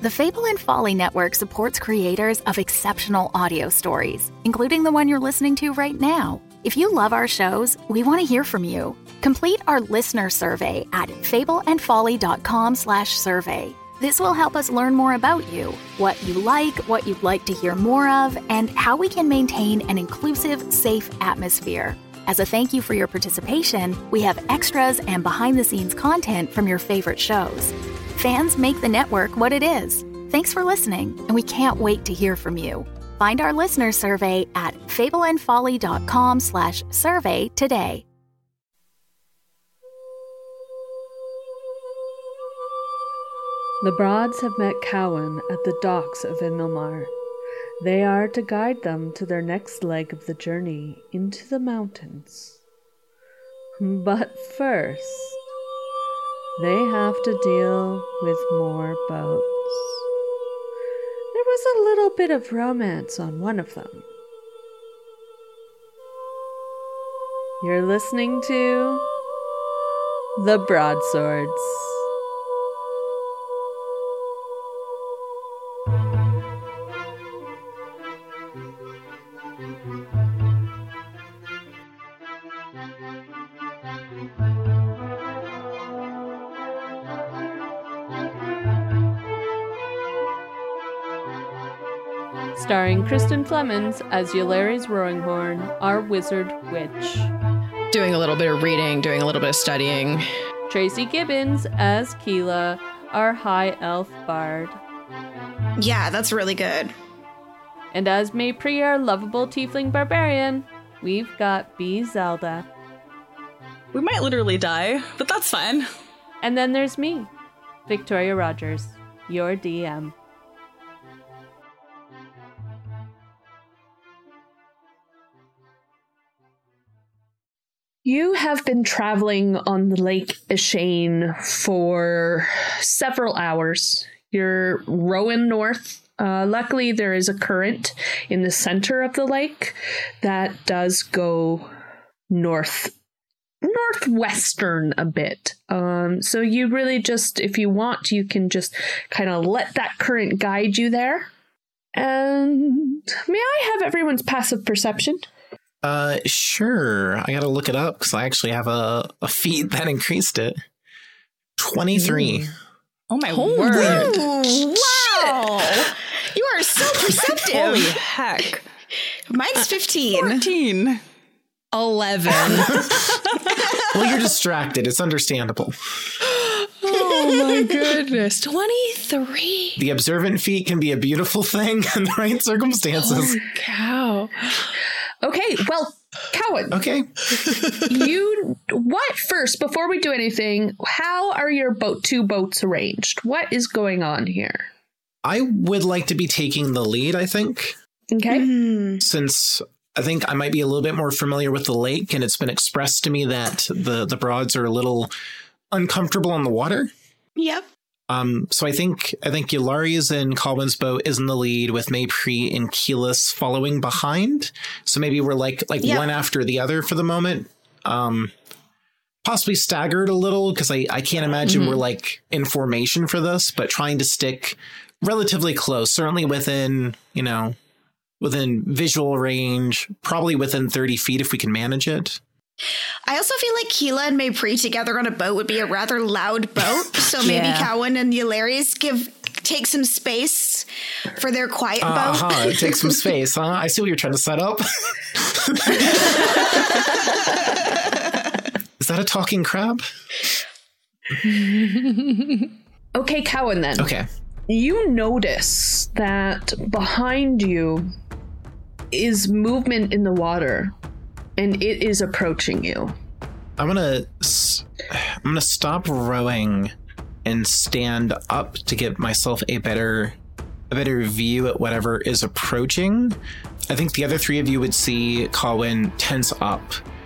The Fable and Folly Network supports creators of exceptional audio stories, including the one you're listening to right now. If you love our shows, we want to hear from you. Complete our listener survey at fableandfolly.com/survey. This will help us learn more about you, what you like, what you'd like to hear more of, and how we can maintain an inclusive, safe atmosphere. As a thank you for your participation, we have extras and behind-the-scenes content from your favorite shows. Fans make the network what it is. Thanks for listening, and we can't wait to hear from you. Find our listener survey at fableandfolly.com/survey today. The Broads have met Cowan at the docks of Imilmar. They are to guide them to their next leg of the journey into the mountains. But first, they have to deal with more boats. There was a little bit of romance on one of them. You're listening to The Broadswords. Starring Kristen Flemons as Yulari's Roaringhorn, our wizard witch. Doing a little bit of reading, doing a little bit of studying. Tracy Gibbons as Keela, our high elf bard. Yeah, that's really good. And as Maypri, our lovable tiefling barbarian, we've got B. Zelda. We might literally die, but that's fine. And then there's me, Victoria Rogers, your DM. You have been traveling on the Lake Ishane for several hours. You're rowing north. Luckily, there is a current in the center of the lake that does go northwestern a bit. So you really just, if you want, you can just kind of let that current guide you there. And may I have everyone's passive perception? Sure. I gotta look it up because I actually have a feat that increased it. 23. Oh my word. Wow. You are so perceptive. Holy heck. Mine's 15. 14. 11. Well, you're distracted. It's understandable. Oh my goodness. 23. The observant feat can be a beautiful thing in the right circumstances. Holy cow. Okay, well, Cowan. Okay. First, before we do anything, how are your two boats arranged? What is going on here? I would like to be taking the lead, I think. Okay. Since I think I might be a little bit more familiar with the lake, and it's been expressed to me that the Broads are a little uncomfortable on the water. Yep. So I think Yulari's and Colwyn's boat is in the lead, with Maypri and Keyless following behind. So maybe we're like one after the other for the moment. Possibly staggered a little, because I can't imagine we're like in formation for this, but trying to stick relatively close, certainly within visual range, probably within 30 feet if we can manage it. I also feel like Keela and Maypri together on a boat would be a rather loud boat. So maybe Cowan and Yulari's take some space for their quiet boat. Take some space, huh? I see what you're trying to set up. Is that a talking crab? Okay, Cowan, then. Okay. You notice that behind you is movement in the water, and it is approaching you. I'm gonna stop rowing and stand up to give myself a better view at whatever is approaching. I think the other three of you would see Colwyn tense up,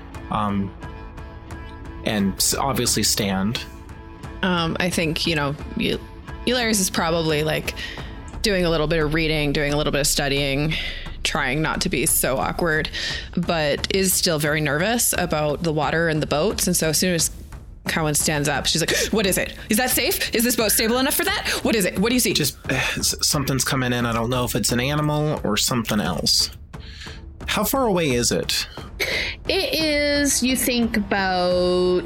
and obviously stand. I think Yulari's is probably like doing a little bit of reading, doing a little bit of studying, trying not to be so awkward, but is still very nervous about the water and the boats. And so as soon as Cowan stands up. She's like, what is it? Is that safe? Is this boat stable enough for that? What is it? What do you see? Just something's coming in. I don't know if it's an animal or something else. How far away is it? It is, you think, about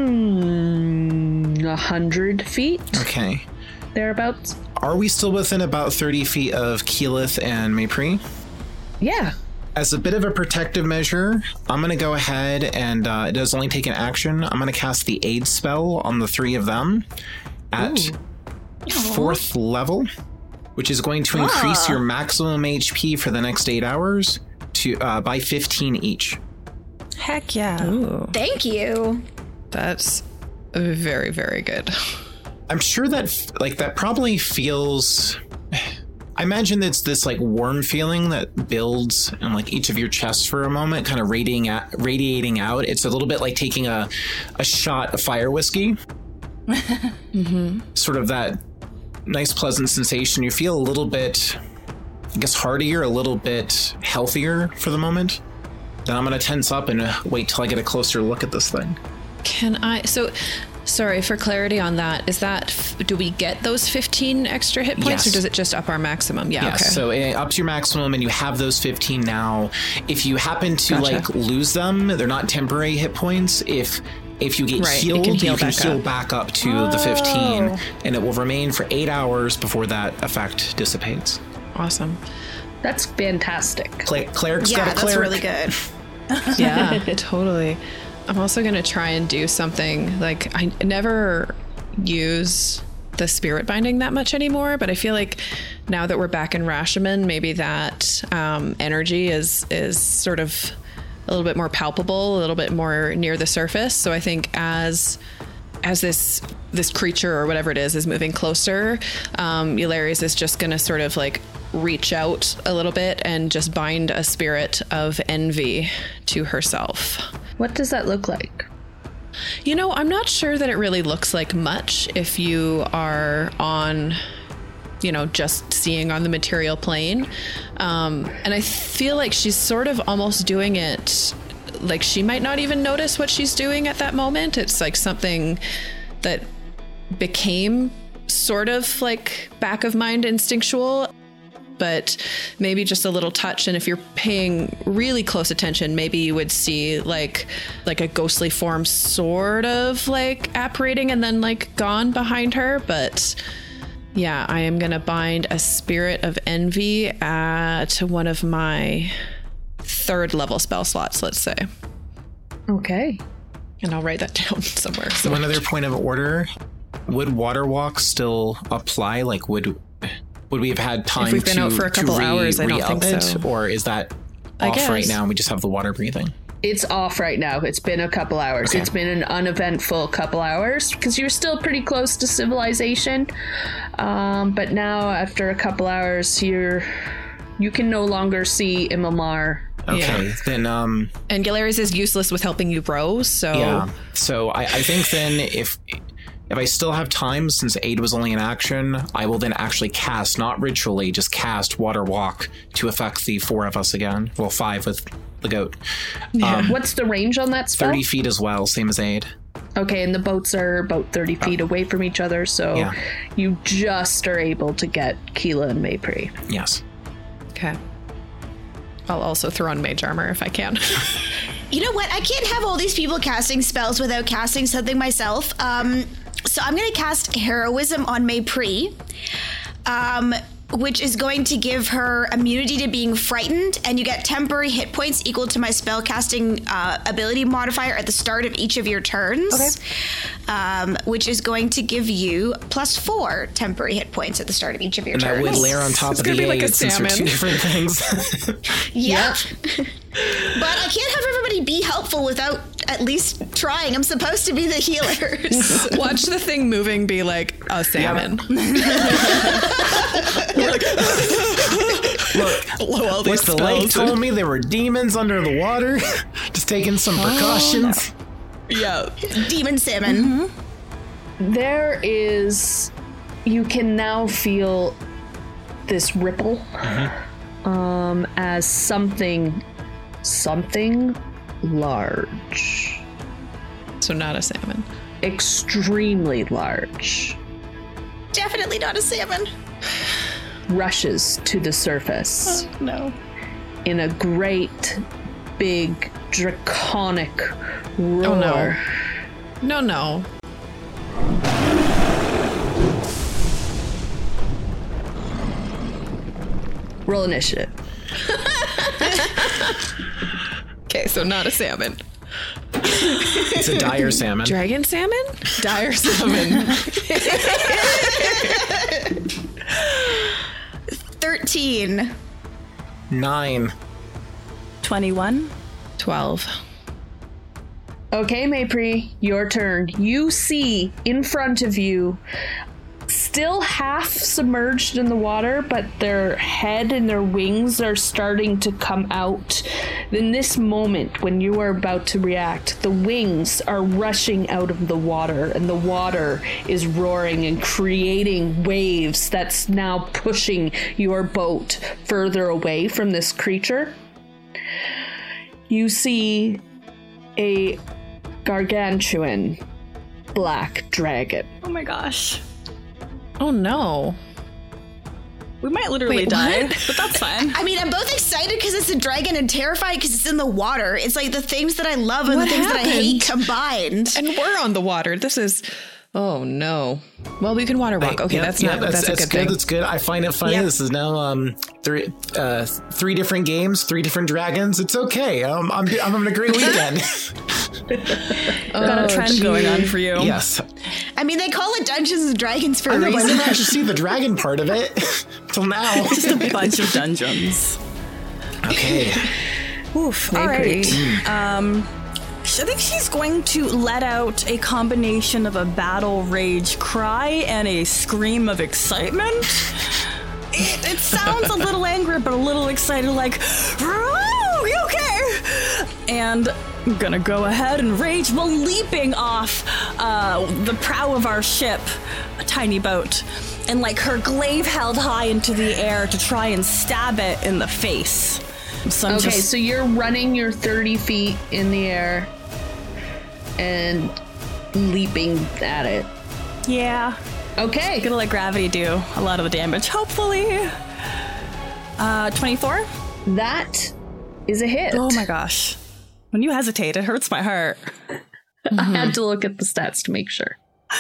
100 feet. Okay. Thereabouts. Are we still within about 30 feet of Keyleth and Maypri? Yeah. As a bit of a protective measure, I'm going to go ahead and it does only take an action. I'm going to cast the aid spell on the 3 of them at 4th level, which is going to increase your maximum HP for the next 8 hours to by 15 each. Heck yeah. Ooh, Thank you. that's very, very good. I'm sure that that probably feels. I imagine it's this like warm feeling that builds in like each of your chests for a moment, kind of radiating out. It's a little bit like taking a shot of fire whiskey. Sort of that nice, pleasant sensation. You feel a little bit, I guess, heartier, a little bit healthier for the moment. Then I'm going to tense up and wait till I get a closer look at this thing. Sorry, for clarity on that, is that, do we get those 15 extra hit points, Yes. or does it just up our maximum? Yeah, Yes, okay. so it ups your maximum and you have those 15 now. If you happen to Gotcha. lose them, they're not temporary hit points. If you get Right, it healed, can heal you can back heal up. back up to the 15, and it will remain for 8 hours before that effect dissipates. Awesome. That's fantastic. Cleric's Yeah, got a that's cleric. really good. Yeah, totally. I'm also going to try and do something, like, I never use the spirit binding that much anymore, but I feel like now that we're back in Rashomon, maybe that energy is sort of a little bit more palpable, a little bit more near the surface. So I think as this creature or whatever it is moving closer, Eularius is just going to sort of like reach out a little bit and just bind a spirit of envy to herself. What does that look like? You know, I'm not sure that it really looks like much if you are on, just seeing on the material plane. And I feel like she's sort of almost doing it like she might not even notice what she's doing at that moment. It's like something that became sort of like back of mind instinctual, but maybe just a little touch. And if you're paying really close attention, maybe you would see like a ghostly form sort of like apparating and then like gone behind her. But yeah, I am going to bind a spirit of envy at one of my 3rd level spell slots, let's say. Okay. And I'll write that down somewhere. One other point of order, would Water Walk still apply? Like, would we have had time If we've been out for a couple hours, I don't re-up think it? so. Or is that I off right guess. now and we just have the water breathing? It's off right now. It's been a couple hours. Okay. It's been an uneventful couple hours because you're still pretty close to civilization. But now, after a couple hours, you can no longer see Imamar. Okay, Yeah. then And Galerius is useless with helping you row, so yeah. So I think then if I still have time, since aid was only an action, I will then actually cast, not ritually, just cast Water Walk to affect the 4 of us again. Well, 5 with the goat. What's the range on that spell? 30 feet as well, same as aid. Okay, and the boats are about 30 feet away from each other, so Yeah. you just are able to get Keela and Maypri. Yes. okay. I'll also throw on mage armor if I can. You know what? I can't have all these people casting spells without casting something myself. So I'm going to cast Heroism on Maypri, which is going to give her immunity to being frightened, and you get temporary hit points equal to my spellcasting ability modifier at the start of each of your turns, which is going to give you +4 temporary hit points at the start of each of your And that turns. would layer on top It's of gonna the be like a aid, since they're two salmon. different things. Yep. But I can't have everybody be helpful without at least trying. I'm supposed to be the healers. Watch the thing moving be like a salmon. Look, these the lake spells. told me there were demons under the water. Just taking some precautions. Yeah. Demon salmon. There is, you can now feel this ripple as something large. So not a salmon. extremely large, Definitely not a salmon. rushes to the surface No. in a great, big, draconic roar. Oh, no. No. Roll initiative. Okay, so not a salmon. It's a dire salmon. Dragon salmon? Dire salmon. 13. 9. 21. 12. Okay, Maypri, your turn. You see in front of you, still half submerged in the water, but their head and their wings are starting to come out. In this moment, when you are about to react, the wings are rushing out of the water, and the water is roaring and creating waves that's now pushing your boat further away from this creature. You see a gargantuan black dragon. Oh my gosh. Oh, no. We might literally Wait, die, what? but that's fine. I mean, I'm both excited because it's a dragon and terrified because it's in the water. It's like the things that I love and What the things that I hate happened? combined. And we're on the water. This is... Oh, no. Well, we can water walk. Okay, Yep, that's yep, not... That's a good thing. That's good. I find it funny. Yep. This is now three different games, 3 different dragons. It's okay. I'm having a great weekend. Got a trend going on for you. Yes. I mean, they call it Dungeons and Dragons for I a know, but I reason. never actually see the dragon part of it till now. Just a bunch of dungeons. Okay. Oof. All right. I think she's going to let out a combination of a battle rage cry and a scream of excitement. It sounds a little angry, but a little excited, like, "Oh, okay!" And I'm gonna go ahead and rage while leaping off the prow of our ship, a tiny boat, and like her glaive held high into the air to try and stab it in the face. So I'm Okay, just- so you're running your 30 feet in the air and leaping at it. yeah. Okay. Gonna let gravity do a lot of the damage, hopefully. 24? That is a hit. Oh my gosh. When you hesitate, it hurts my heart. I had to look at the stats to make sure.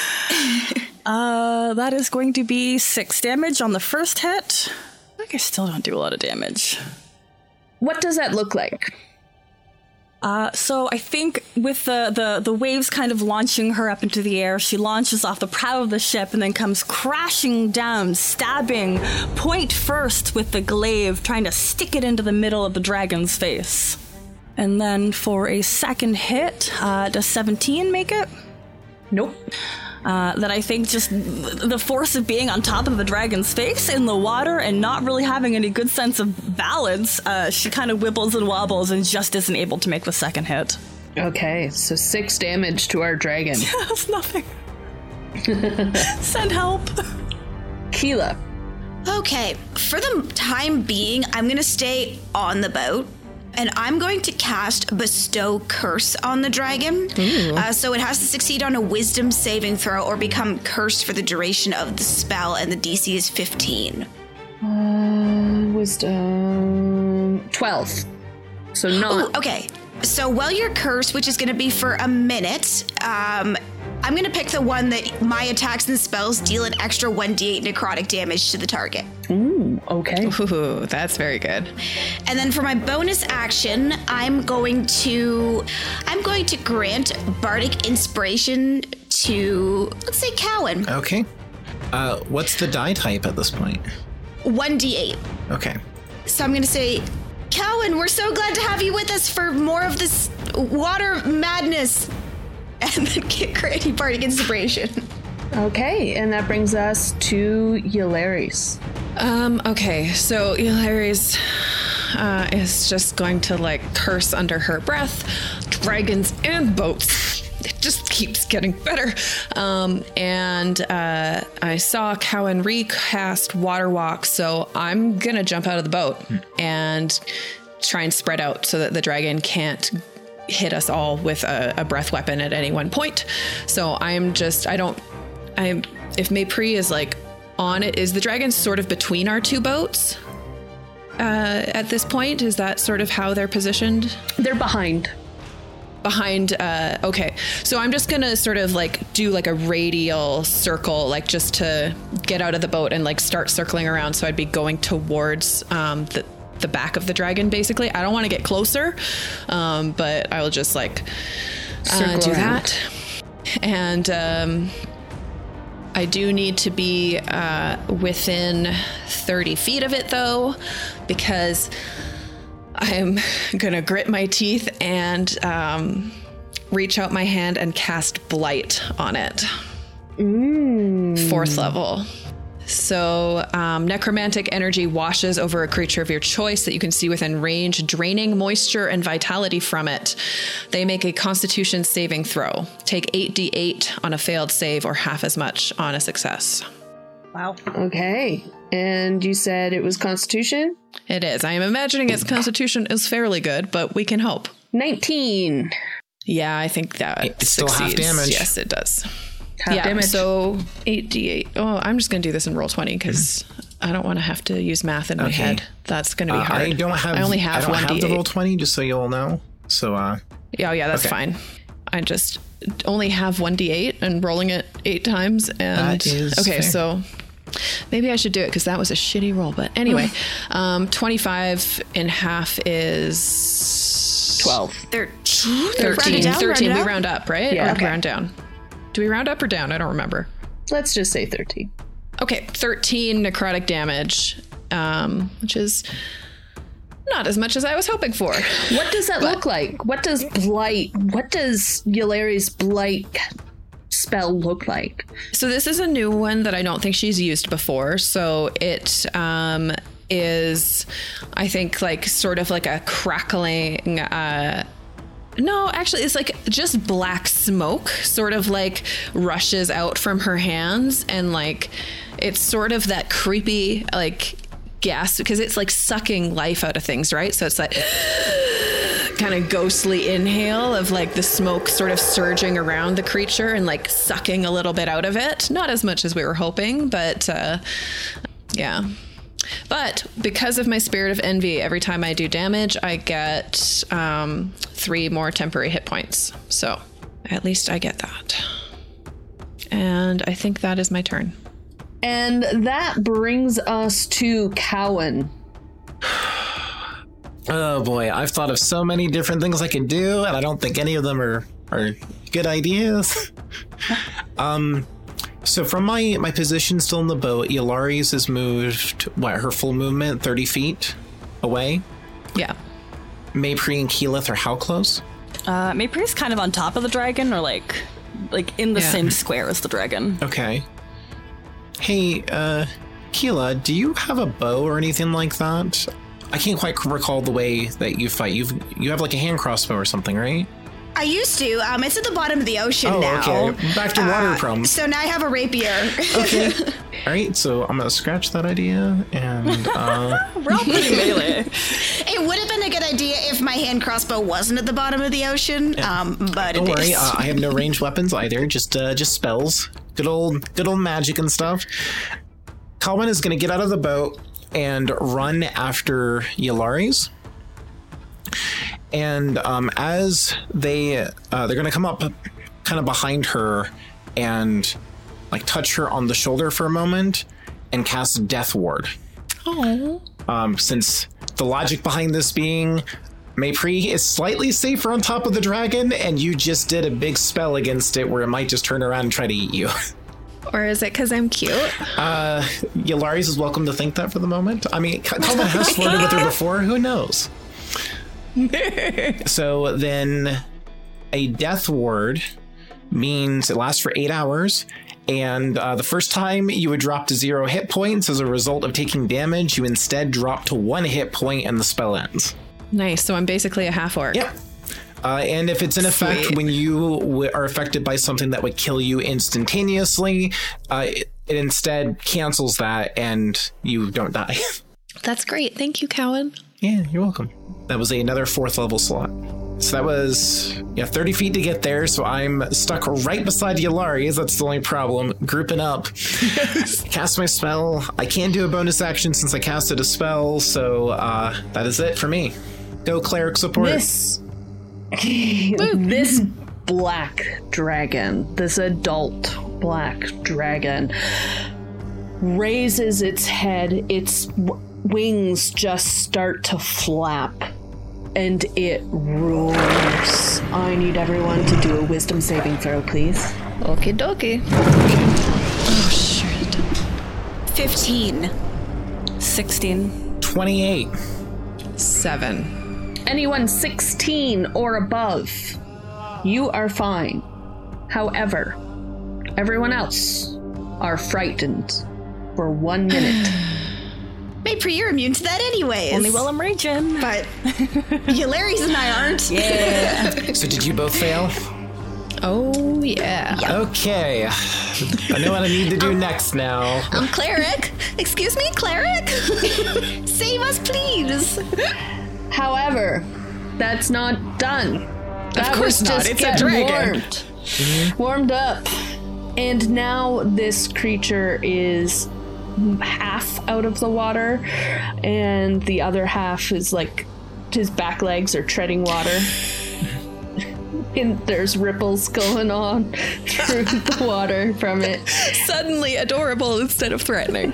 That is going to be 6 damage on the first hit. I think I still don't do a lot of damage. What does that look like? So I think with the waves kind of launching her up into the air, she launches off the prow of the ship and then comes crashing down, stabbing point first with the glaive, trying to stick it into the middle of the dragon's face. And then for a second hit, does 17 make it? Nope. That I think just the force of being on top of the dragon's face in the water and not really having any good sense of balance, she kind of wibbles and wobbles and just isn't able to make the second hit. Okay, so 6 damage to our dragon. That's nothing. Send help. Keela. Okay, for the time being, I'm going to stay on the boat. And I'm going to cast Bestow Curse on the dragon. So it has to succeed on a wisdom saving throw or become cursed for the duration of the spell, and the DC is 15. Wisdom 12. So not. Ooh, okay. So while you're cursed, which is going to be for a minute, I'm going to pick the one that my attacks and spells deal an extra 1d8 necrotic damage to the target. Ooh, okay. Ooh, that's very good. And then for my bonus action, I'm going to grant bardic inspiration to, let's say, Cowan. Okay. What's the die type at this point? 1d8. Okay. So I'm going to say, Cowan, we're so glad to have you with us for more of this water madness. And then get granting bardic inspiration. Okay, and that brings us to Ylaris. Okay, so Ilaris is just going to like curse under her breath. Dragons and boats. It just keeps getting better. And I saw Cowan recast Water Walk, so I'm gonna jump out of the boat and try and spread out so that the dragon can't hit us all with a breath weapon at any one point. So if Maypri is like on it, is the dragon sort of between our two boats at this point? Is that sort of how they're positioned? They're behind. Okay. So I'm just gonna sort of like do like a radial circle, like just to get out of the boat and like start circling around. So I'd be going towards the back of the dragon, basically. I don't want to get closer, but I will just like do that. And I do need to be within 30 feet of it, though, because I'm going to grit my teeth and reach out my hand and cast Blight on it. 4th level. So necromantic energy washes over a creature of your choice that you can see within range, draining moisture and vitality from it. They make a Constitution saving throw. Take 8d8 on a failed save or half as much on a success. Wow. Okay. And you said it was Constitution? It is. I am imagining its Constitution is fairly good, but we can hope. 19. Yeah, I think that it's succeeds. Still half damage. Yes, it does. Half damage. So 8d8. Oh, I'm just going to do this in roll 20 because I don't want to have to use math in my head. That's going to be hard. I only have 1d8. The roll 20, just so you all know. So, yeah, that's fine. I just only have 1d8 and rolling it 8 times. And that is fair. So maybe I should do it because that was a shitty roll. But anyway, 25 in half is 12. 13. 13. We round up, right? Yeah. Or we round down? Do we round up or down? I don't remember. Let's just say 13. Okay, 13 necrotic damage, which is not as much as I was hoping for. What does that look like? What does Yulari's Blight spell look like? So this is a new one that I don't think she's used before. So it is, I think, like sort of like a crackling... No, actually, it's like just black smoke sort of like rushes out from her hands. And like, it's sort of that creepy like gas because it's like sucking life out of things, right? So it's like kind of ghostly inhale of like the smoke sort of surging around the creature and like sucking a little bit out of it. Not as much as we were hoping, but yeah. But because of my Spirit of Envy, every time I do damage, I get 3 more temporary hit points. So at least I get that. And I think that is my turn. And that brings us to Cowan. Oh boy, I've thought of so many different things I could do, and I don't think any of them are good ideas. So from my position still in the boat, Yulari's has moved, her full movement, 30 feet away? Yeah. Maypri and Keyleth are how close? Maypri's kind of on top of the dragon, or like in the same square as the dragon. Okay. Hey, Keela, do you have a bow or anything like that? I can't quite recall the way that you fight. You have like a hand crossbow or something, right? I used to. It's at the bottom of the ocean now. Okay. Back to water problems. So now I have a rapier. Okay. All right. So I'm gonna scratch that idea, and we're all pretty melee. It would have been a good idea if my hand crossbow wasn't at the bottom of the ocean. But don't it worry. is. I have no ranged weapons either. Just spells. Good old magic and stuff. Calvin is gonna get out of the boat and run after Yulari's. And as they're going to come up kind of behind her and like touch her on the shoulder for a moment and cast Death Ward. Oh. Since the logic behind this being Maypri is slightly safer on top of the dragon, and you just did a big spell against it where it might just turn around and try to eat you. Or is it because I'm cute? Yulari's is welcome to think that for the moment. I mean, Calvin has flirted with her before. Who knows? So then a Death Ward means it lasts for 8 hours, and the first time you would drop to 0 hit points as a result of taking damage, you instead drop to 1 hit point and the spell ends. Nice. So I'm basically a half orc. Yep. And if it's in effect when you are affected by something that would kill you instantaneously, it instead cancels that and you don't die. That's great. Thank you, Cowan. Yeah, you're welcome. That was another 4th level slot. So that was 30 feet to get there, so I'm stuck right beside Yllari. That's the only problem. Grouping up. Cast my spell. I can't do a bonus action since I casted a spell, so that is it for me. Go cleric support. This black dragon, this adult black dragon, raises its head. Its wings just start to flap. And it roars. I need everyone to do a wisdom saving throw, please. Okie dokie. Oh, shit. 15. 16. 28. 7. Anyone 16 or above, you are fine. However, everyone else are frightened for 1 minute. Maypri, you're immune to that anyways. Only while I'm raging. But Yllari's and I aren't. Yeah. So did you both fail? Oh, yeah. Okay. I know what I need to do next now. Cleric. Excuse me, cleric? Save us, please. However, that's not done. That Of course was not. just It's a getting dragon. warmed up. And now this creature is half out of the water, and the other half is like his back legs are treading water. And there's ripples going on through the water from it. Suddenly adorable instead of threatening.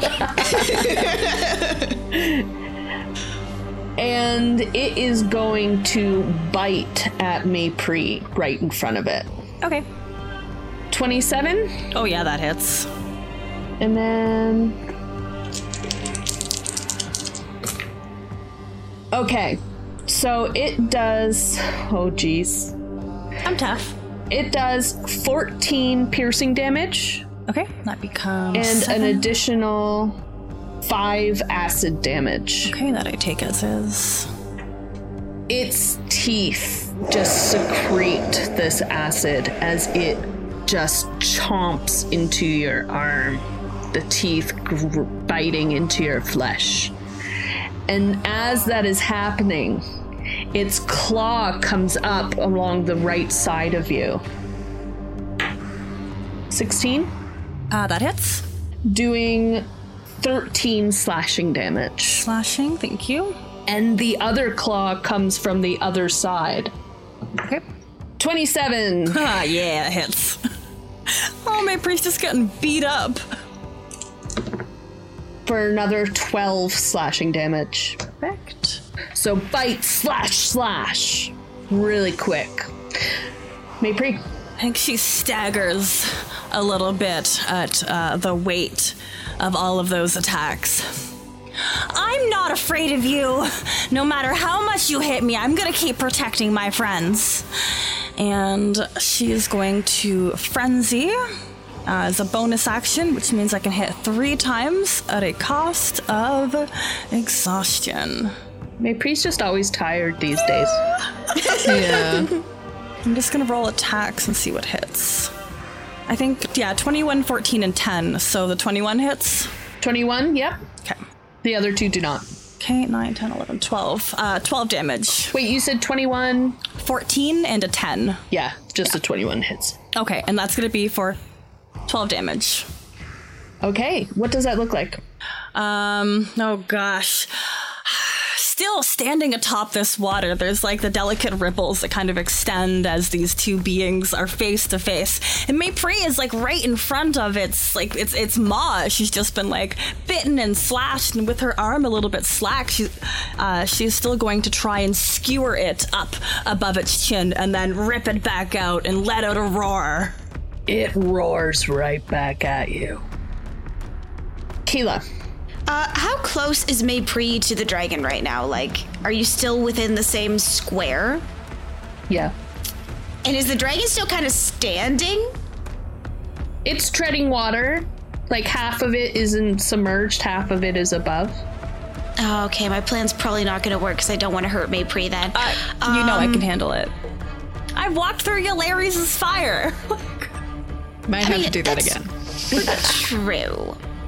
And it is going to bite at Maypri right in front of it. Okay. 27. Oh yeah, that hits. And then... Okay, so it does... Oh, geez. I'm tough. It does 14 piercing damage Okay, that becomes and 7. an additional 5 acid damage. Okay, that I take as is. Its teeth just secrete this acid as it just chomps into your arm, the teeth biting into your flesh. And as that is happening, its claw comes up along the right side of you. 16, That hits. doing 13 slashing damage. Slashing, thank you. And the other claw comes from the other side. Okay. 27. Ah, yeah, it hits. Oh, my priest is getting beat up. For another 12 slashing damage. Perfect. So bite, slash. Really quick. Maypri. I think she staggers a little bit at the weight of all of those attacks. I'm not afraid of you. No matter how much you hit me, I'm gonna keep protecting my friends. And she's going to frenzy as a bonus action, which means I can hit 3 times at a cost of exhaustion. Maypri's just always tired these days. Yeah. I'm just gonna roll attacks and see what hits. I think, 21, 14, and 10. So the 21 hits. 21, yep. Okay. The other 2 do not. Okay, 9, 10, 11, 12. 12 damage. Wait, you said 21? 14 and a 10. Yeah, just the 21 hits. Okay, and that's gonna be for 12 damage. Okay, what does that look like? Oh gosh. Still standing atop this water, there's like the delicate ripples that kind of extend as these two beings are face to face. And Maypri is like right in front of its maw. She's just been like bitten and slashed, and with her arm a little bit slack, she's still going to try and skewer it up above its chin and then rip it back out and let out a roar. It roars right back at you. Keela. How close is Maypri to the dragon right now? Like, are you still within the same square? Yeah. And is the dragon still kind of standing? It's treading water. Like, half of it isn't submerged, half of it is above. Oh, okay, my plan's probably not going to work because I don't want to hurt Maypri then. You know I can handle it. I've walked through Yllari's fire. Might have to do that again. True.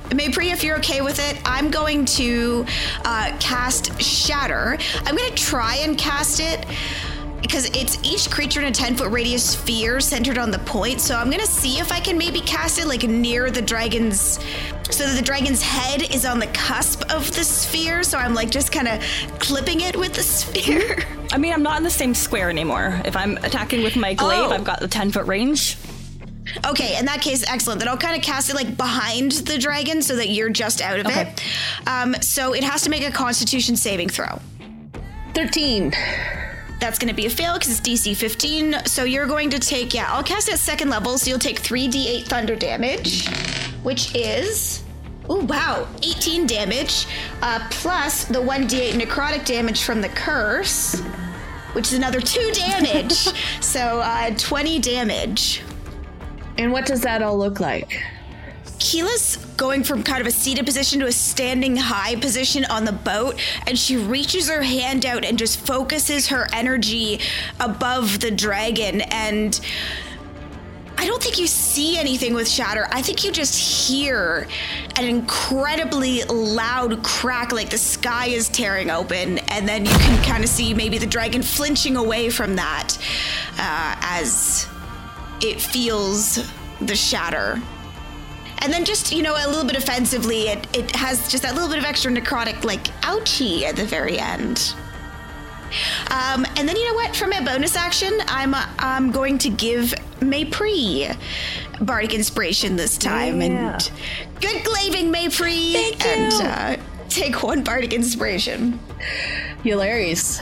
Maypri, if you're okay with it, I'm going to cast Shatter. I'm going to try and cast it because it's each creature in a 10-foot radius sphere centered on the point. So I'm going to see if I can maybe cast it like near the dragon's, so that the dragon's head is on the cusp of the sphere. So I'm like just kind of clipping it with the sphere. I mean, I'm not in the same square anymore. If I'm attacking with my glaive, I've got the 10-foot range. Okay, in that case, excellent. Then I'll kind of cast it like behind the dragon so that you're just out of it. So it has to make a Constitution saving throw. 13. That's going to be a fail because it's DC 15. So you're going to take, I'll cast it at 2nd level. So you'll take 3d8 thunder damage, which is, 18 damage, plus the 1d8 necrotic damage from the curse, which is another 2 damage. So 20 damage. And what does that all look like? Keela's going from kind of a seated position to a standing high position on the boat, and she reaches her hand out and just focuses her energy above the dragon. And I don't think you see anything with Shatter. I think you just hear an incredibly loud crack, like the sky is tearing open, and then you can kind of see maybe the dragon flinching away from that as it feels the shatter. And then just, a little bit offensively, it has just that little bit of extra necrotic, like, ouchie at the very end. And then you know what? For my bonus action, I'm going to give Maypri Bardic Inspiration this time. Yeah. And good glaving, Maypri. Thank you. And take 1 Bardic Inspiration. Hilarious.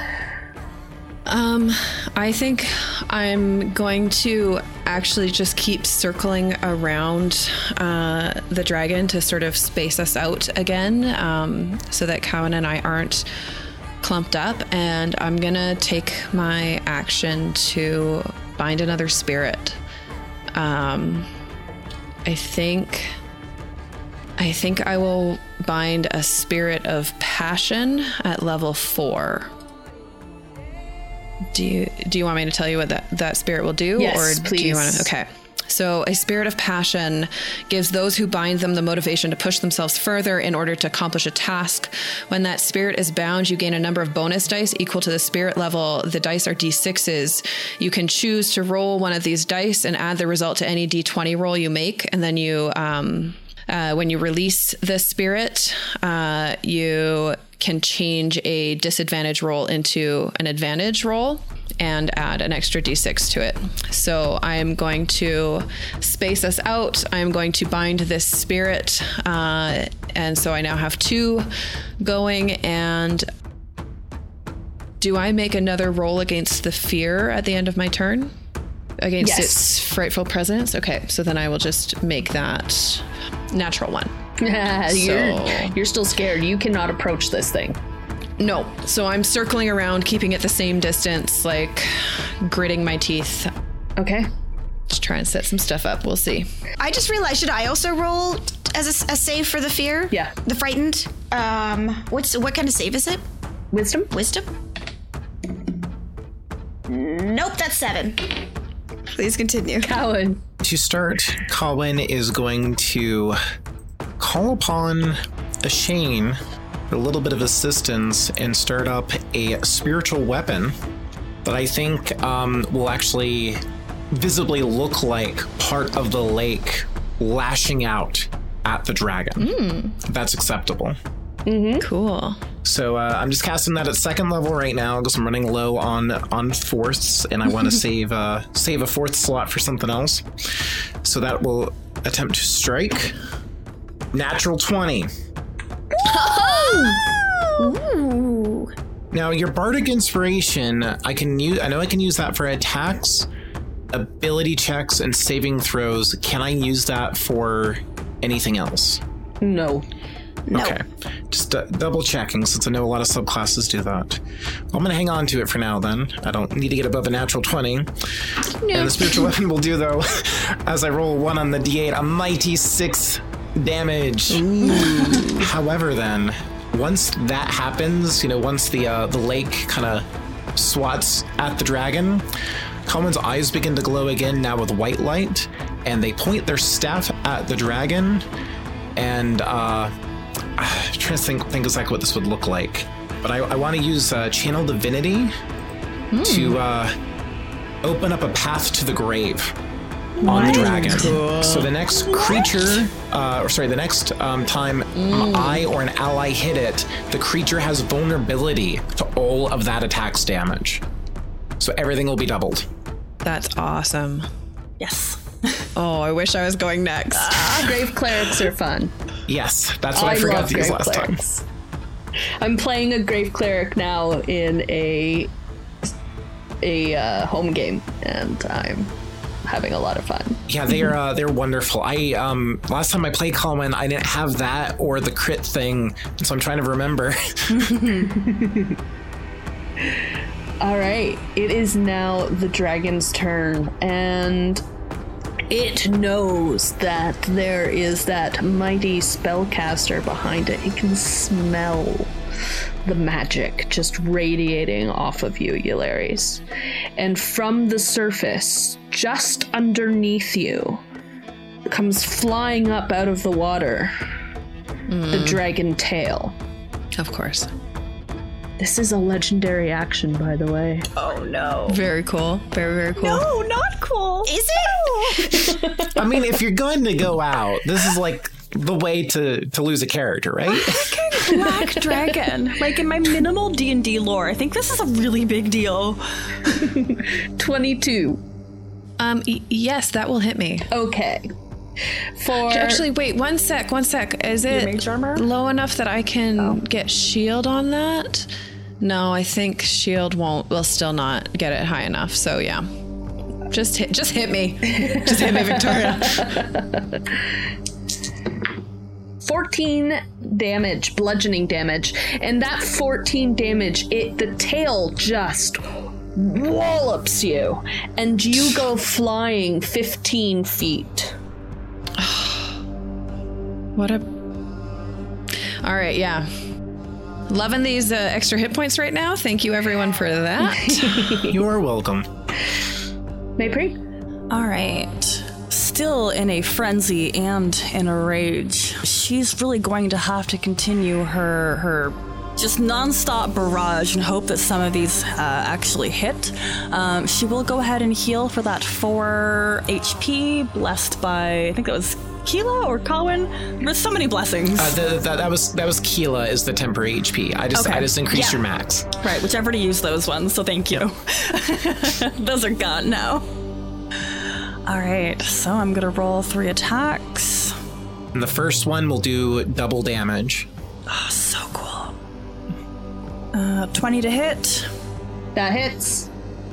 I think I'm going to actually just keep circling around the dragon to sort of space us out again, so that Cowan and I aren't clumped up. And I'm gonna take my action to bind another spirit. I think I will bind a spirit of passion at level 4. Do you want me to tell you what that spirit will do? Yes, or please. Do you want to? Okay. So a spirit of passion gives those who bind them the motivation to push themselves further in order to accomplish a task. When that spirit is bound, you gain a number of bonus dice equal to the spirit level. The dice are d6s. You can choose to roll one of these dice and add the result to any d20 roll you make. And then you, when you release the spirit, you can change a disadvantage roll into an advantage roll and add an extra d6 to it. So I'm going to space us out. I'm going to bind this spirit. And so I now have 2 going. And do I make another roll against the fear at the end of my turn? Against its frightful presence? Okay, so then I will just make that natural 1. You're still scared. You cannot approach this thing. No. So I'm circling around, keeping it the same distance, like gritting my teeth. Okay. Just try and set some stuff up. We'll see. I just realized, should I also roll as a save for the fear? Yeah. The frightened? What kind of save is it? Wisdom? Wisdom? Nope, that's 7. Please continue. Cowan. To start, Colin is going to call upon Ashane for a little bit of assistance and start up a spiritual weapon that I think will actually visibly look like part of the lake lashing out at the dragon. That's acceptable. Mm-hmm. Cool. So I'm just casting that at 2nd level right now because I'm running low on fourths and I want to save a 4th slot for something else. So that will attempt to strike. Natural 20. Ooh. Now your Bardic Inspiration, I know I can use that for attacks, ability checks, and saving throws. Can I use that for anything else? No. Okay, just double checking since I know a lot of subclasses do that. I'm going to hang on to it for now then. I don't need to get above a natural 20. And the spiritual weapon will do, though, as I roll 1 on the d8, a mighty 6 damage. Ooh. However, then, once that happens, once the lake kind of swats at the dragon, Coleman's eyes begin to glow again, now with white light, and they point their staff at the dragon. and I'm trying to think exactly what this would look like. But I want to use Channel Divinity to open up a path to the grave on the dragon. Cool. So the next creature, the next time I or an ally hit it, the creature has vulnerability to all of that attack's damage. So everything will be doubled. That's awesome. Yes. Oh, I wish I was going next. Grave clerics are fun. Yes, that's what I forgot to use last time. I'm playing a grave cleric now in a home game, and I'm having a lot of fun. Yeah, they're wonderful. I last time I played Colin, I didn't have that or the crit thing, so I'm trying to remember. All right, it is now the dragon's turn, and it knows that there is that mighty spellcaster behind it. It can smell the magic just radiating off of you, Yularis. And from the surface, just underneath you, comes flying up out of the water the dragon tail. Of course. This is a legendary action, by the way. Oh, no. Very cool. Very, very cool. No, not cool. Is it? I mean, if you're going to go out, this is like the way to lose a character, right? Black dragon. Like in my minimal D&D lore, I think this is a really big deal. 22. Yes, that will hit me. Okay. Actually, wait, one sec. Is it mage armor? low enough that I can get shield on that? No, I think shield will still not get it high enough. So yeah, just hit me. Just hit me, Victoria. 14 damage, bludgeoning damage, and that 14 damage, the tail just wallops you, and you go flying 15 feet. What a... All right, yeah. Loving these extra hit points right now. Thank you, everyone, for that. You're welcome. Maypri? All right. Still in a frenzy and in a rage, she's really going to have to continue her just nonstop barrage and hope that some of these actually hit. She will go ahead and heal for that 4 HP, blessed by, I think that was Keela or Colin. There's so many blessings. That was Keela is the temporary HP. I just increased your max. Right, whichever to use those ones. So thank you. Those are gone now. All right, so I'm gonna roll 3 attacks. And the first one will do double damage. Oh, so cool. 20 to hit. That hits.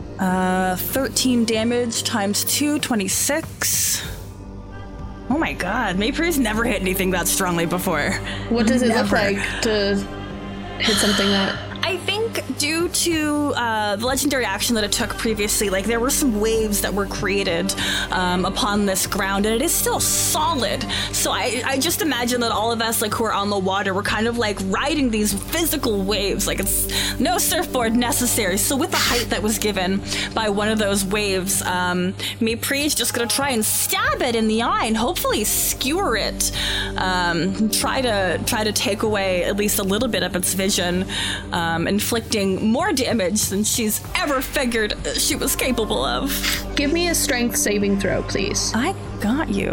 13 damage times 2, 26. Oh my god, Maypri's never hit anything that strongly before. What does it look like to hit something that... I think due to the legendary action that it took previously, like there were some waves that were created upon this ground, and it is still solid. So I just imagine that all of us, like who are on the water, were kind of like riding these physical waves. Like it's no surfboard necessary. So with the height that was given by one of those waves, Maypri is just gonna try and stab it in the eye and hopefully skewer it. Try to take away at least a little bit of its vision. Inflicting more damage than she's ever figured she was capable of. Give me a strength saving throw, please. I got you.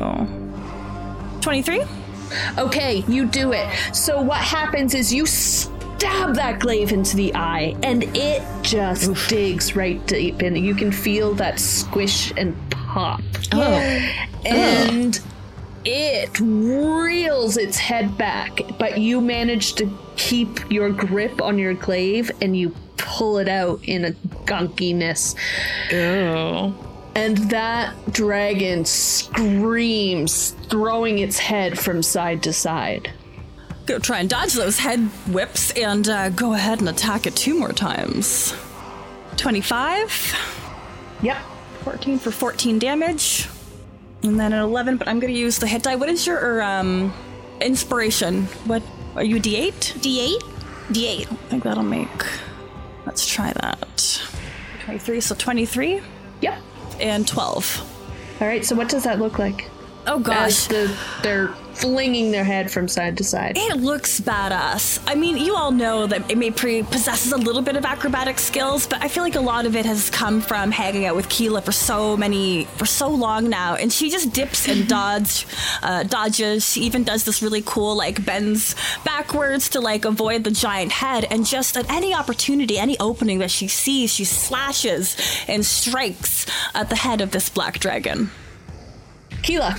23? Okay, you do it. So what happens is you stab that glaive into the eye, and it just digs right deep in. You can feel that squish and pop. Oh. And it reels its head back, but you manage to keep your grip on your glaive and you pull it out in a gunkiness. Ew. And that dragon screams, throwing its head from side to side. Go try and dodge those head whips and go ahead and attack it 2 more times. 25. Yep. 14 for 14 damage. And then an 11, but I'm going to use the hit die. What is your inspiration? What are you, D8? D8? D8. I think that'll make... Let's try that. 23, so 23? Yep. And 12. All right, so what does that look like? Oh gosh. As their flinging their head from side to side. It looks badass. I mean, you all know that Maypri possesses a little bit of acrobatic skills, but I feel like a lot of it has come from hanging out with Keela for so long now, and she just dips and dodges. She even does this really cool, like, bends backwards to, like, avoid the giant head, and just at any opportunity, any opening that she sees, she slashes and strikes at the head of this black dragon. Keela.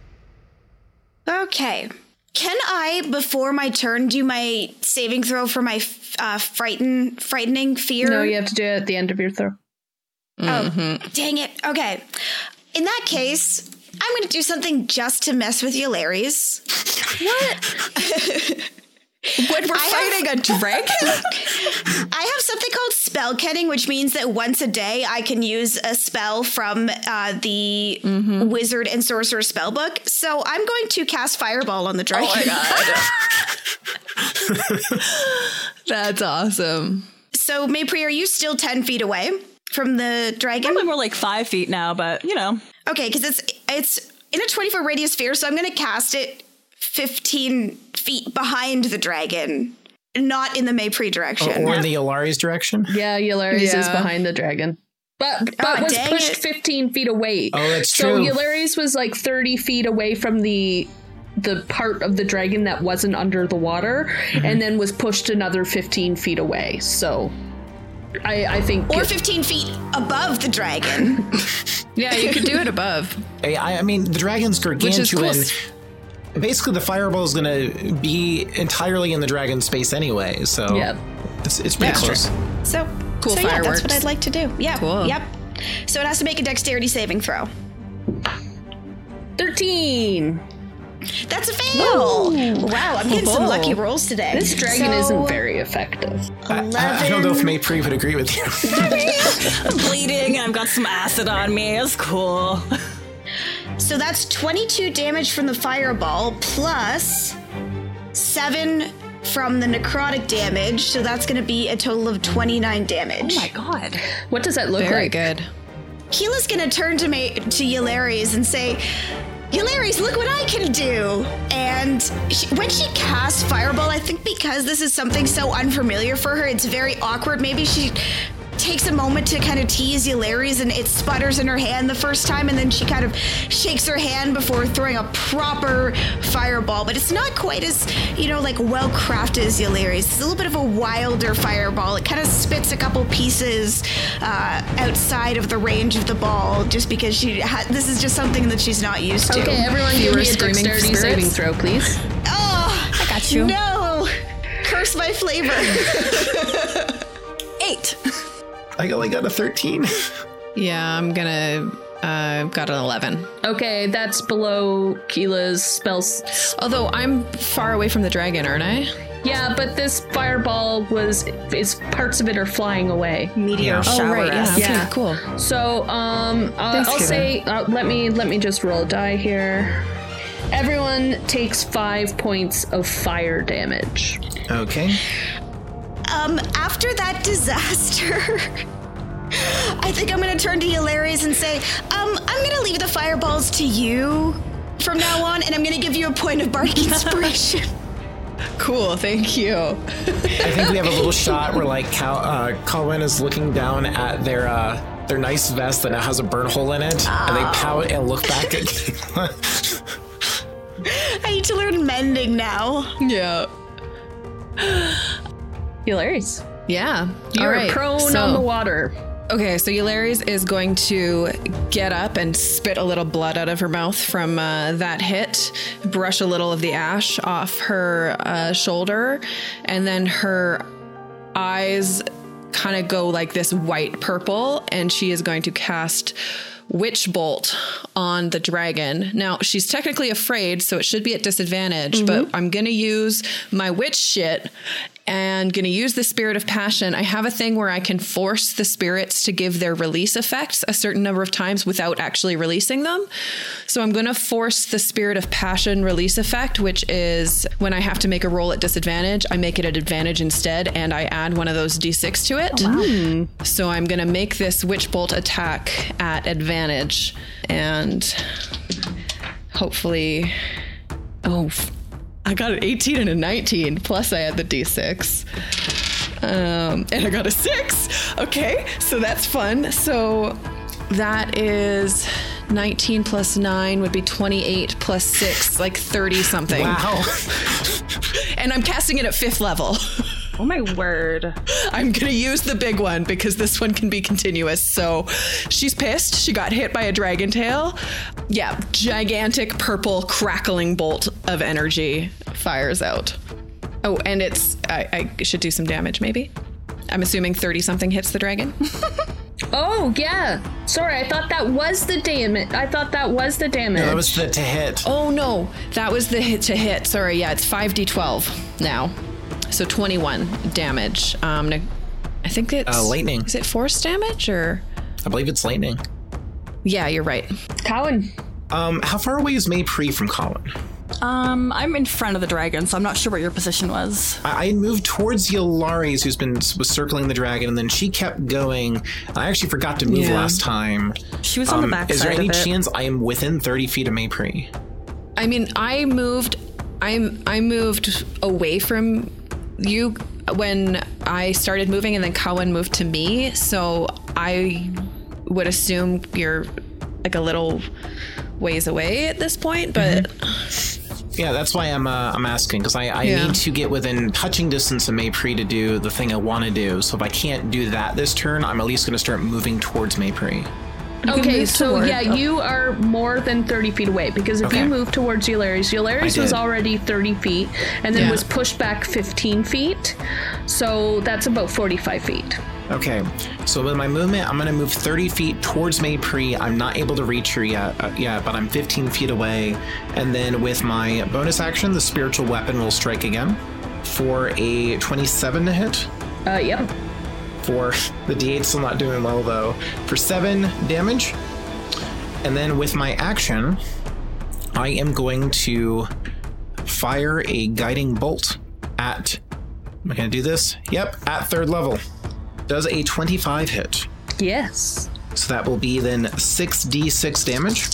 Okay. Can I, before my turn, do my saving throw for my frightening fear? No, you have to do it at the end of your throw. Oh, dang it. Okay. In that case, I'm going to do something just to mess with you, Larry's. What? When we're fighting a dragon? I have something called spell kenning, which means that once a day I can use a spell from the wizard and sorcerer spellbook. So I'm going to cast Fireball on the dragon. Oh my god. That's awesome. So, Maypri, are you still 10 feet away from the dragon? Probably more like 5 feet now, but, you know. Okay, because it's in a 20-foot radius sphere, so I'm going to cast it 15 feet behind the dragon, not in the Maypri direction. Or in the Yllari's direction? Yeah, Yllari's is behind the dragon. But was pushed 15 feet away. Oh, that's true. So Yllari's was like 30 feet away from the part of the dragon that wasn't under the water, and then was pushed another 15 feet away. So I think... Or 15 feet above the dragon. Yeah, you could do it above. I mean, the dragon's gargantuan. Which is cool. Basically, the fireball is going to be entirely in the dragon's space anyway, so yeah. it's pretty close. So Cool yeah, fireworks. that's what I'd like to do. Yeah. Cool. Yep. So it has to make a dexterity saving throw. 13. That's a fail. Ooh. Wow, I'm getting some lucky rolls today. This dragon isn't very effective. I don't know if Maypri would agree with you. I'm bleeding, I've got some acid on me. It's cool. So that's 22 damage from the fireball plus 7 from the necrotic damage. So that's going to be a total of 29 damage. Oh my god. What does that look Very like? good. Keela's going to turn to Yllari's and say, Yllari's, look what I can do. And when she casts Fireball, I think because this is something so unfamiliar for her, it's very awkward. Maybe she takes a moment to kind of tease Yllari's and it sputters in her hand the first time, and then she kind of shakes her hand before throwing a proper fireball. But it's not quite as, like well crafted as Yllari's. It's a little bit of a wilder fireball. It kind of spits a couple pieces outside of the range of the ball, just because this is just something that she's not used to. Okay, everyone give me a dexterity saving throw, please. Oh, I got you. No! Curse my flavor. 8. I only got a 13. Yeah, I'm gonna got an 11. Okay, that's below Keela's spells. Although I'm far away from the dragon, aren't I? Yeah, but this fireball is parts of it are flying away. Meteor shower. Oh, right. Yeah. Okay, Yeah. cool. So, I'll say, let me just roll a die here. Everyone takes 5 points of fire damage. Okay. After that disaster, I think I'm going to turn to Yllari's and say, I'm going to leave the fireballs to you from now on, and I'm going to give you a point of bardic inspiration. Cool, thank you. I think we have a little shot where Colin is looking down at their nice vest that now has a burn hole in it, and they pout and look back at Keela. I need to learn mending now. Yeah. Yllari's. Yeah. You're prone on the water. Okay, so Yllari's is going to get up and spit a little blood out of her mouth from that hit, brush a little of the ash off her shoulder, and then her eyes kind of go like this white purple, and she is going to cast Witch Bolt on the dragon. Now, she's technically afraid, so it should be at disadvantage, but I'm going to use my witch shit and going to use the Spirit of Passion. I have a thing where I can force the spirits to give their release effects a certain number of times without actually releasing them. So I'm going to force the Spirit of Passion release effect, which is when I have to make a roll at disadvantage, I make it at advantage instead, and I add one of those D6 to it. Oh, wow. So I'm going to make this Witch Bolt attack at advantage, and hopefully Oh, I got an 18 and a 19. Plus I had the D6. And I got a 6. Okay, so that's fun. So that is 19 plus 9 would be 28 plus 6, like 30 something. Wow. And I'm casting it at 5th level. Oh my word. I'm going to use the big one because this one can be continuous. So she's pissed. She got hit by a dragon tail. Yeah, gigantic purple crackling bolt of energy fires out. Oh, and I should do some damage maybe. I'm assuming 30 something hits the dragon. Oh, yeah. Sorry, I thought that was the damage. No, that was the to hit. Oh, no. That was the hit to hit. Sorry, yeah, it's 5d12 now. So 21 damage. I think it's... lightning. Is it force damage, or...? I believe it's lightning. Yeah, you're right. Cowan. How far away is Maypri from Colin? I'm in front of the dragon, so I'm not sure what your position was. I moved towards Yolaris, was circling the dragon, and then she kept going. I actually forgot to move last time. She was on the back side. Is there any of it. chance I am within 30 feet of Maypri? I mean, I moved away from you when I started moving, and then Cowan moved to me. So I would assume you're like a little ways away at this point, but yeah, that's why I'm asking, because I need to get within touching distance of Maypri to do the thing I want to do. So if I can't do that this turn, I'm at least going to start moving towards Maypri. Okay, so you are more than 30 feet away, because if you move towards Yolaris was already 30 feet and then was pushed back 15 feet. So that's about 45 feet. Okay, so with my movement, I'm going to move 30 feet towards Maypri. I'm not able to reach her yet, but I'm 15 feet away. And then with my bonus action, the spiritual weapon will strike again for a 27 to hit. Yep. For the D8, still not doing well though, for 7 damage. And then with my action, I am going to fire a guiding bolt at, am I going to do this? Yep, at 3rd level. Does a 25 hit. Yes. So that will be then 6d6 damage.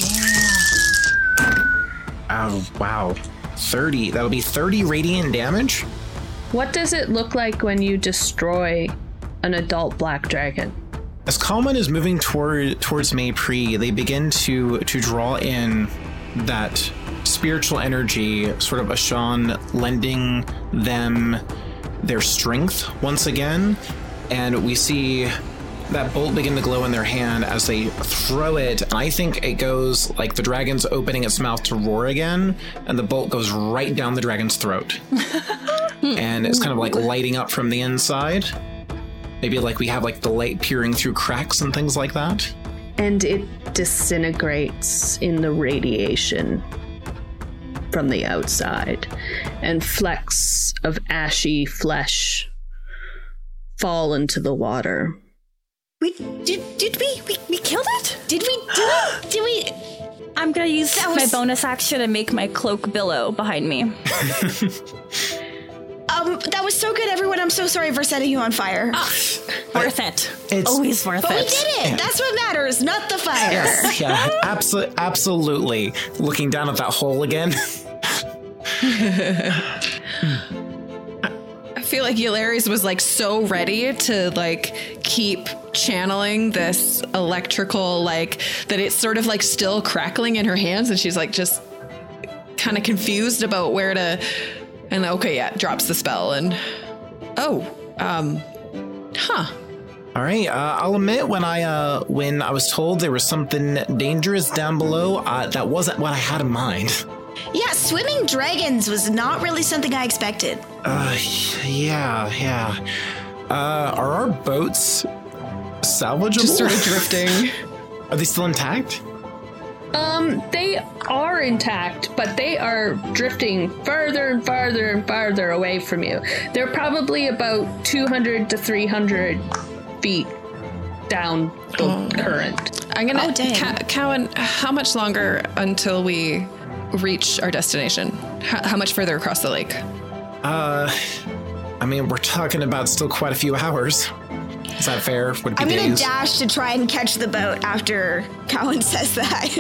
Yeah. Oh, wow. 30. That'll be 30 radiant damage. What does it look like when you destroy an adult black dragon? As Kalman is moving towards Maypri, they begin to draw in that spiritual energy, sort of Ashan lending them their strength once again. And we see that bolt begin to glow in their hand as they throw it. And I think it goes like the dragon's opening its mouth to roar again, and the bolt goes right down the dragon's throat. And it's kind of like lighting up from the inside. Maybe like we have like the light peering through cracks and things like that. And it disintegrates in the radiation from the outside, and flecks of ashy flesh fall into the water. Did we killed it? Did we? I'm gonna use my bonus action and make my cloak billow behind me. That was so good, everyone. I'm so sorry for setting you on fire. Worth it. It's always worth but it. We did it. That's what matters, not the fire. Yeah, absolutely. Looking down at that hole again. I feel like Yolaris was like so ready to like keep channeling this electrical, like that it's sort of like still crackling in her hands, and she's like just kind of confused about where to. And drops the spell and All right, I'll admit when I was told there was something dangerous down below, that wasn't what I had in mind. Yeah, swimming dragons was not really something I expected. Yeah. Are our boats salvageable? Just sort of drifting. Are they still intact? They are intact, but they are drifting farther and farther and farther away from you. They're probably about 200 to 300 feet down the current. I'm gonna, Cowan, how much longer until we reach our destination? How much further across the lake? I mean, we're talking about still quite a few hours. Is that fair? Would it be I'm days? gonna dash to try and catch the boat after Cowan says that.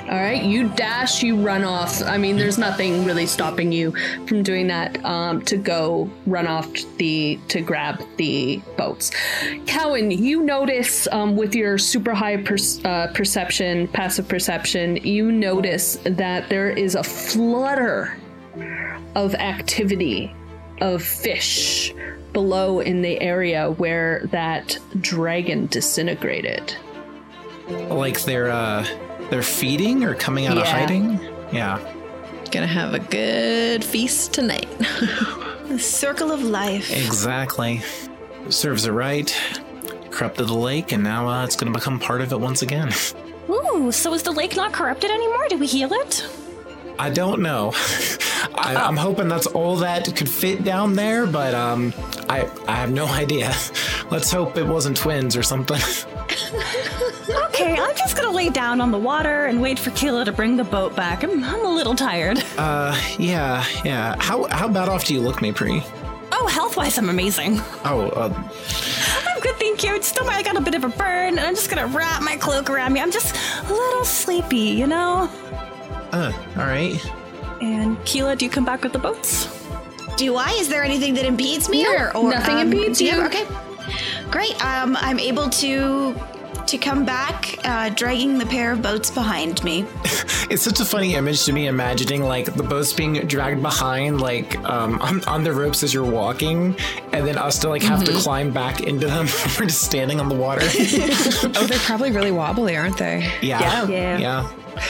All right, you dash, you run off. I mean, there's nothing really stopping you from doing that, to go run off to grab the boats. Cowan, you notice with your super high perception, passive perception, you notice that there is a flutter of activity of fish below in the area where that dragon disintegrated. Like they're feeding or coming out of hiding? Yeah. Gonna have a good feast tonight. The circle of life. Exactly. Serves it right. Corrupted the lake, and now it's gonna become part of it once again. Ooh, so is the lake not corrupted anymore? Did we heal it? I don't know. I'm hoping that's all that could fit down there, but I have no idea. Let's hope it wasn't twins or something. Okay, I'm just gonna lay down on the water and wait for Keela to bring the boat back. I'm a little tired. Yeah. How bad off do you look, Maypri? Oh, health-wise, I'm amazing. Oh, I'm good, thank you. It's still I got a bit of a burn, and I'm just gonna wrap my cloak around me. I'm just a little sleepy, you know? all right. And Keela, do you come back with the boats? Do I? Is there anything that impedes me? No, or nothing impedes you. Okay, great. I'm able to come back, dragging the pair of boats behind me. It's such a funny image to me, imagining like the boats being dragged behind, like on the ropes as you're walking, and then us to like have to climb back into them. We're just standing on the water. Oh, they're probably really wobbly, aren't they? Yeah.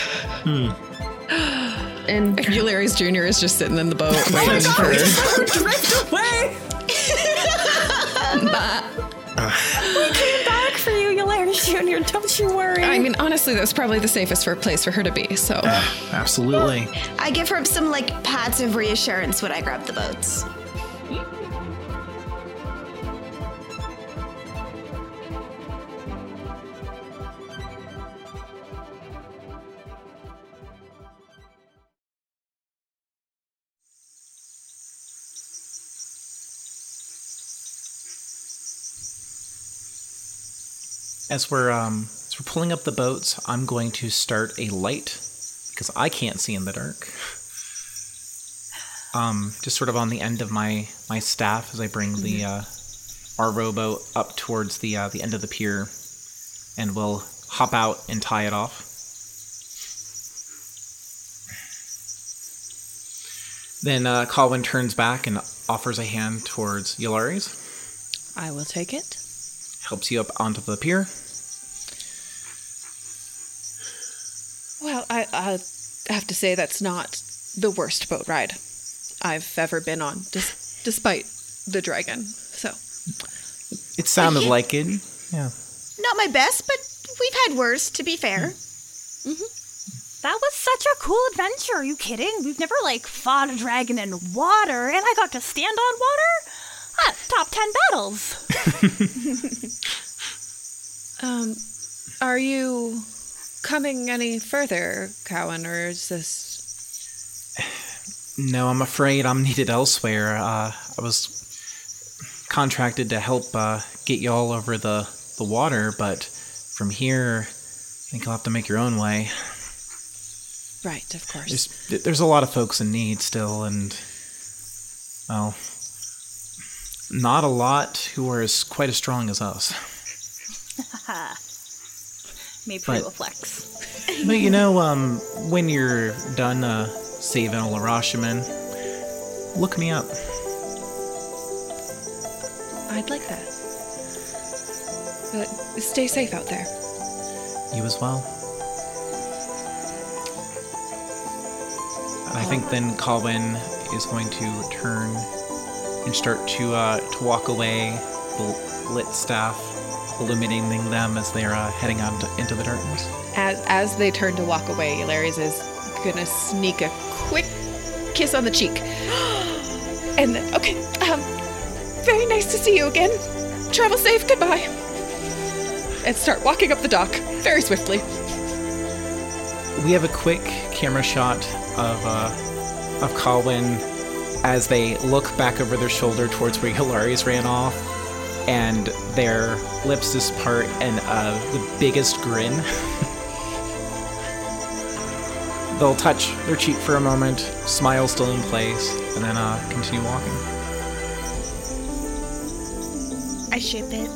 And Eularius Jr. is just sitting in the boat waiting for Drift away! We came back for you, Eularius Jr., don't you worry. I mean, honestly, that's probably the safest place for her to be, so. Absolutely. I give her some like pats of reassurance when I grab the boats. As we're pulling up the boats, I'm going to start a light because I can't see in the dark. Just sort of on the end of my staff as I bring the our rowboat up towards the end of the pier, and we'll hop out and tie it off. Then Colwyn turns back and offers a hand towards Eularius. I will take it. Helps you up onto the pier. Well, I have to say that's not the worst boat ride I've ever been on, despite the dragon. So it sounded like it. Yeah. Not my best, but we've had worse, to be fair. That was such a cool adventure. Are you kidding? We've never, fought a dragon in water, and I got to stand on water? Top 10 battles. Are you coming any further, Cowan, or is this... No, I'm afraid I'm needed elsewhere. I was contracted to help get y'all over the water, but from here, I think you'll have to make your own way. Right, of course. There's a lot of folks in need still, and, well, not a lot who are quite as strong as us. Maybe will flex. But when you're done saving all the Rashomon, look me up. I'd like that. But stay safe out there. You as well. And I think then Colwyn is going to turn and start to walk away, the lit staff illuminating them as they're heading out into the darkness. As they turn to walk away, Eularius is gonna sneak a quick kiss on the cheek. And then, okay, very nice to see you again. Travel safe, goodbye. And start walking up the dock very swiftly. We have a quick camera shot of Colwyn as they look back over their shoulder towards where Eularius ran off, and their lips just part and the biggest grin. they'll touch their cheek for a moment, smile still in place, and then continue walking. I ship it.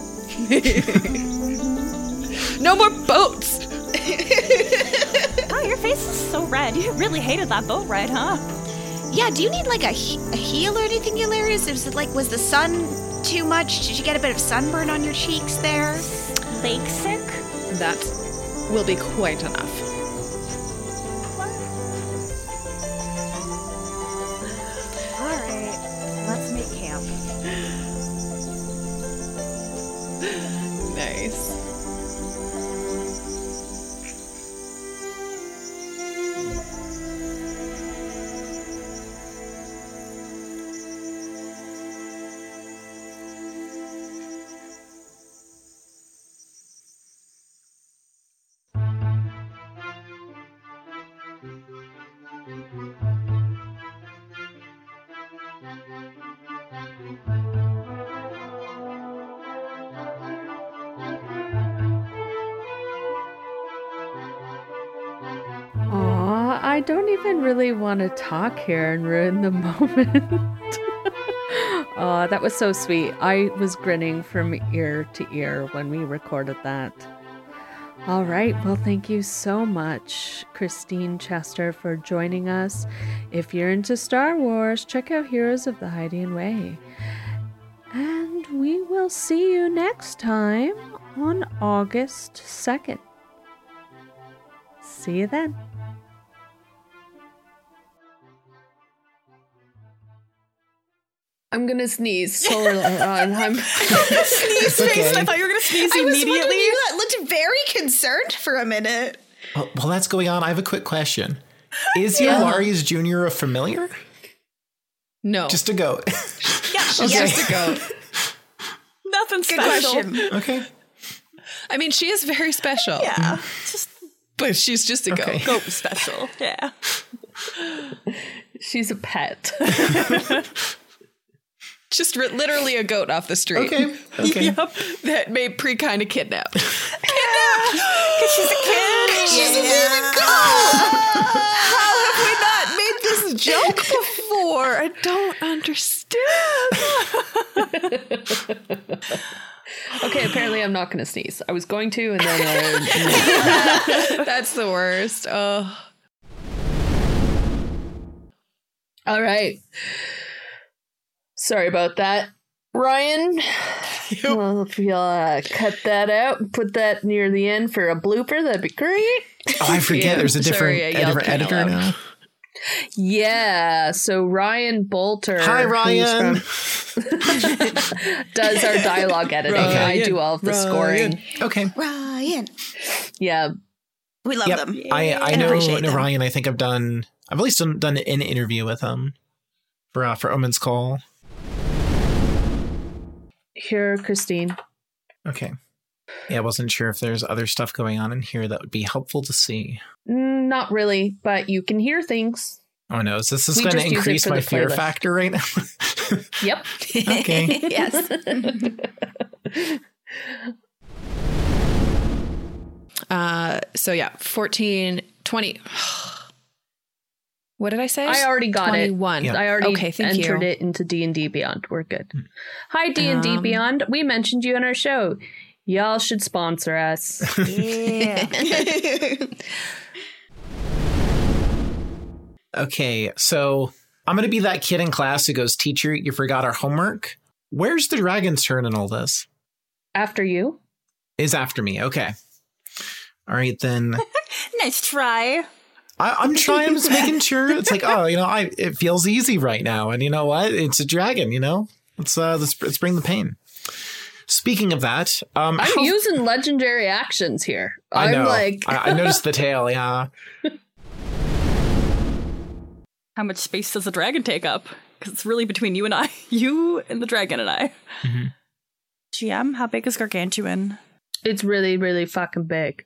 No more boats! Oh, your face is so red. You really hated that boat ride, huh? Yeah, do you need like a heal or anything, Hilarious? Was the sun too much? Did you get a bit of sunburn on your cheeks there? Lake sick? That will be quite enough. All right, let's make camp. Nice. I don't even really want to talk here and ruin the moment. That was so sweet. I was grinning from ear to ear when we recorded that. All right, well, thank you so much, Christine Chester, for joining us. If you're into Star Wars, check out Heroes of the Hydian Way. And we will see you next time on August 2nd. See you then. I'm gonna sneeze so loud. Sneeze face. I thought you were gonna sneeze immediately. You looked very concerned for a minute. While that's going on, I have a quick question. Is Hilarious Jr. a familiar? No. Just a goat. Yeah, Just a goat. Nothing Good special. question. Okay. I mean, she is very special. Yeah, just But she's just a goat. goat special. Yeah. She's a pet. Just literally a goat off the street. Okay. Yep. That may kind of kidnapped. Because she's a kid. She's a baby goat. How have we not made this joke before? I don't understand. Okay, apparently I'm not going to sneeze. I was going to, and then that's the worst. Oh. All right. Sorry about that, Ryan. Well, if you'll cut that out and put that near the end for a blooper, that'd be great. Oh, I forget. There's a different editor now. Yeah, so Ryan Bolter. Hi, Ryan. Does our dialogue editing. I do all of the scoring. Okay. Ryan. Yeah. We love them. I know Ryan. I think I've at least done an interview with him for Omen's Call. Here, Christine. Okay. Yeah, I wasn't sure if there's other stuff going on in here that would be helpful to see. Not really, but you can hear things. Oh no, so this is going to increase my fear factor right now? Yep. Okay. Yes. So yeah, 14, 20. What did I say? I already got 21. it. Yeah. I already entered it into D&D Beyond. We're good. Hi, D&D Beyond. We mentioned you on our show. Y'all should sponsor us. Yeah. Okay, so I'm going to be that kid in class who goes, "Teacher, you forgot our homework." Where's the dragon's turn in all this? After you? Is after me. Okay. All right, then. Nice try. I'm trying, I'm just making sure. It's like, it feels easy right now. And you know what? It's a dragon, let's bring the pain. Speaking of that, I'm using legendary actions here. I know. I noticed the tail, yeah. How much space does the dragon take up? Because it's really between you and I. You and the dragon and I. Mm-hmm. GM, how big is Gargantuan? It's really, really fucking big.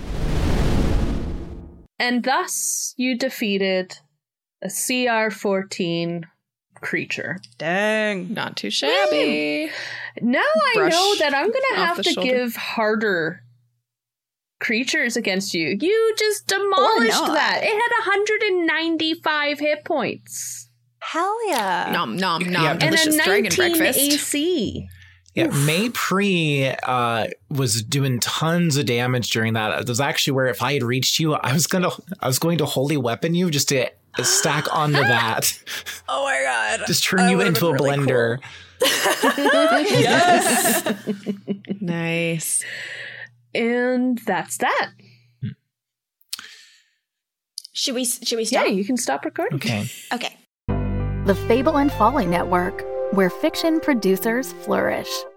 And thus, you defeated a CR-14 creature. Dang. Not too shabby. Now I know that I'm going to have to shoulder. give harder creatures against you. You just demolished that. It had 195 hit points. Hell yeah. Nom, nom, nom. Yeah. And Delicious a dragon 19 breakfast. AC. Yeah, Maypri was doing tons of damage during that. It was actually where if I had reached you, I was going to holy weapon you just to stack onto that. Oh my god. Just turn you into a really blender. Cool. Yes. Nice. And that's that. Should we stop? Yeah, you can stop recording. Okay. Okay. The Fable and Folly Network, where fiction producers flourish.